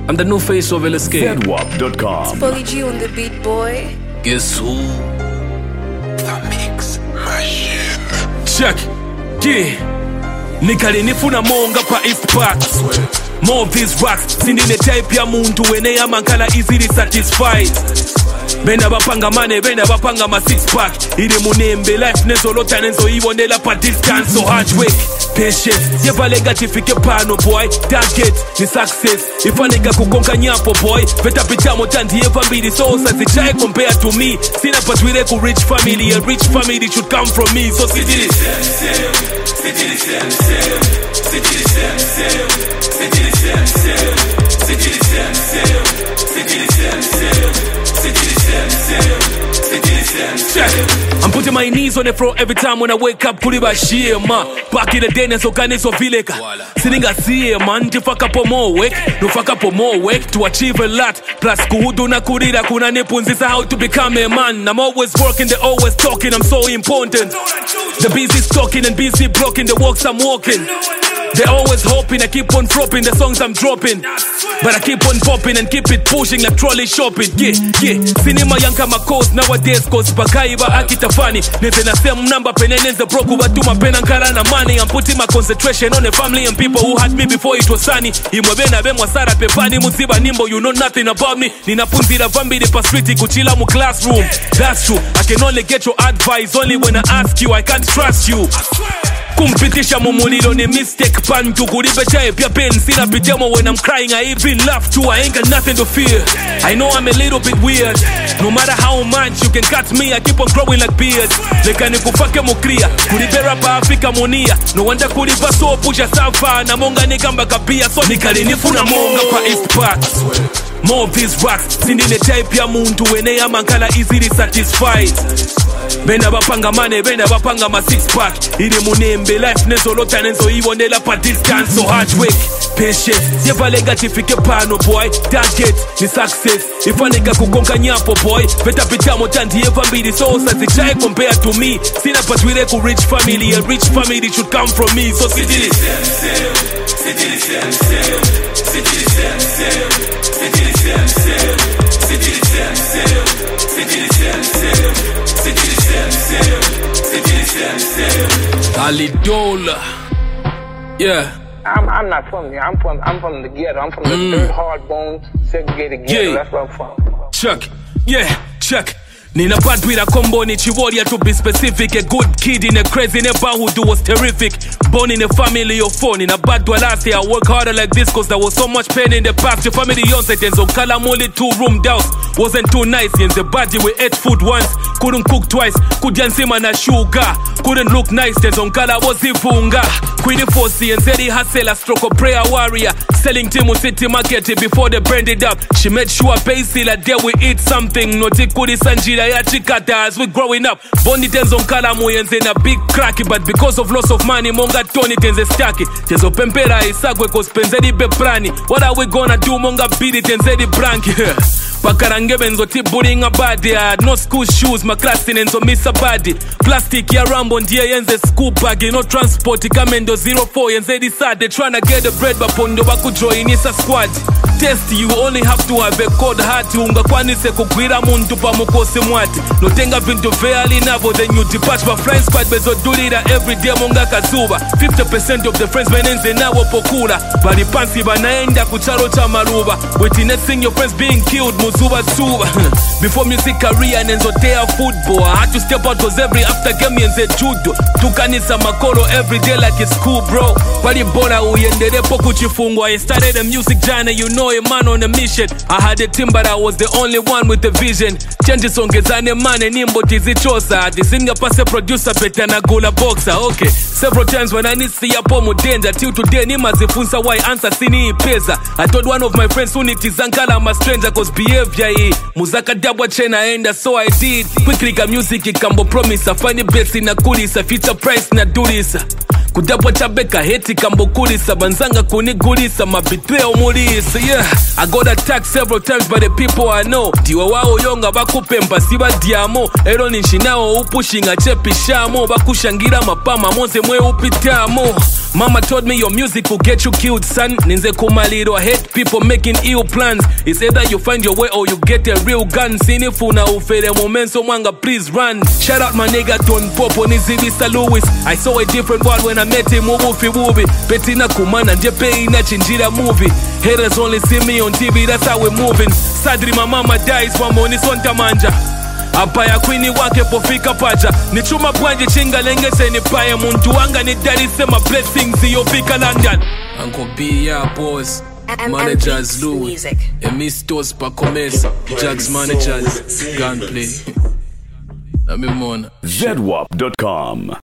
I'm the new face of LSK. Zedwap.com. It's Polly G on the beat, boy. Guess who? The Mix Machine. Check. Yeah. Nikali nifuna monga pa East Park. More of these rocks. Sindine type ya muntu wene ya mankala easily satisfied. Bena bapanga mane, bena bapanga ma six pack. Ide munembe life nezolota nenzo iwonela pa distance. So hard work, patience. Yeva legati fike pano boy. Target ni success. Ifa nega kukonga nyapo boy. Veta pitamo tandi yeva mbili. So sazichae compared to me. Sina patwile ku rich family. A rich family should come from me. So sitili I'm putting my knees on the floor every time when I wake up. Kuliba shie ma. Back in the day neso gane so vileka. Sininga siye man. Tifaka po more work. Nufaka po more work to achieve a lot. Plus kuhudu na kurira kuna nepunzisa how to become a man. I'm always working, they always talking. I'm so important. The busy's talking and busy blocking the walks I'm walking. They're always hoping I keep on dropping the songs I'm dropping. But I keep on popping and keep it pushing like trolley shopping. Yeah. Cinema yanka my cause nowadays cause bakaiba akitafani. Neze na same number peneneze broku batuma penankara na money. I'm putting my concentration on the family and people who had me before it was sunny. Imwebena bemwa sara pepani musiba nimbo, you know nothing about me. Ninapunzira vambidi pa street kuchila mu classroom. That's true, I can only get your advice only when I ask you, I can't trust you. Kumpitisha mumulilo ni mistake pantu kulibecha epya pen sina pijamo when I'm crying I even laugh too, I ain't got nothing to fear. I know I'm a little bit weird. No matter how much you can cut me, I keep on growing like beard. Leka ni kufake mukria kulibera pa Afrika monia. No wonder kuliba so pusha safa na monga ni kamba kapia. So nikali nifuna monga pa East Park. More of these rocks. Sindine type ya muntu wene ya mankala easily satisfied. Bena bapanga mane, bena bapanga ma six pack. Ide munembe life nezolota nenzo iwonela pa distance. So hard work, patience. Yeva legati fike pano boy. Target ni success. Ifa nega kukonga nyapo boy. Veta pitamo tandi yeva mbili. So sazichae compared to me. Sina patwile ku rich family. A rich family should come from me. So sitili Alidola. Yeah. I'm not from here. I'm from the ghetto. I'm from the third hard bone segregated ghetto. Yeah. That's where I'm from. Chuck. Yeah, Chuck. Nina bad with a combo ni chiwarrior to be specific. A good kid in a crazy neighborhood who was terrific. Born in a family of fun. In a bad one last year I work harder like this cause there was so much pain in the past. Your family young settings on Kalamoli 2-room house. Wasn't too nice in the body we ate food once. Couldn't cook twice. Kujansima na sugar. Couldn't look nice. Tenzo nkala was ifunga. Queenie Fossey and Zeddy Hassel a stroke of prayer warrior. Selling Timu City Market before they burned it up. She made sure Basil a day we eat something. Noti kuri sanjira ya chikata as we growing up. Bondi tenzo nkala muyenze na big cracky. But because of loss of money monga toni tenze staki. Tenzo pempera isagwe cause penzedi beprani. What are we gonna do monga bidi tenzedi branki. Pakarange benzo tiburing a body. I had no school shoes, my class in enzo miss a body. Plastic ya rambo ndiye yenze school bag. No transport, ikamendo 04 yenze decide. They tryna get the bread but pondo baku join is a squad. Test you only have to have a cold heart. Unga kwanise kukwira muntu pa mukose mwati. No tenga vinto fairly navo then you depart. But flying squad bezo do it every day monga kazuba. 50% of the friends menenze na wapokula. Bali pansi banaenda kucharo cha maruba. Witnessing your friends being killed muzuba suba. Before music career nenzo tea football. I had to step out cause every after game yenze judo. Tukanisa makoro every day like it's school bro. Pali bora uyendere poku chifungwa. I started a music journey, you know a man on a mission. I had a team but I was the only one with a vision. Changes ongezane mane nimbo tizichosa. Disinga pase producer peta na gula boxer. Okay, several times when I need see yapo mudenda. Till today ni mazifunsa why answer sini ipeza. I told one of my friends who nitizankala I'm a stranger cause behavior muzaka dabwa chena enda so I did. Quickly got music ikambo promise. I find the best in a goodies. A future price na do this. kudabwa chabeka heti kambukulisa banzanga kunigulisa mabitreo mulisa. Yeah, I got attacked several times by the people I know. Diwa wao yonga bakupemba siba diamo. Ero nishinao upushinga chepishamo. Bakushangira mapama monze mwe upitamo. Mama told me your music will get you killed, son. Ninze kumaliro, I hate people making ill plans. It's either you find your way or you get a real gun. Sinifuna ufere momenso mwanga, please run. Shout out my nigga Don Popo Nizibisa Lewis. I saw a different world when I met him. Ubufi bubi Betina kumana njepe ina chinjira movie. Haters only see me on TV, that's how we're moving. Sadri my mama dies, mamoni sonta manja. Apaya kwini wake pofika pacha. Nichuma bwanje chinga lenge se nipaye. Muntu wanga ni daddy se my blessings yofika London. Uncle B, yeah, boss. Managers Louis Emistos pa Comesa Jags managers Gunplay Namimona ZWAP.com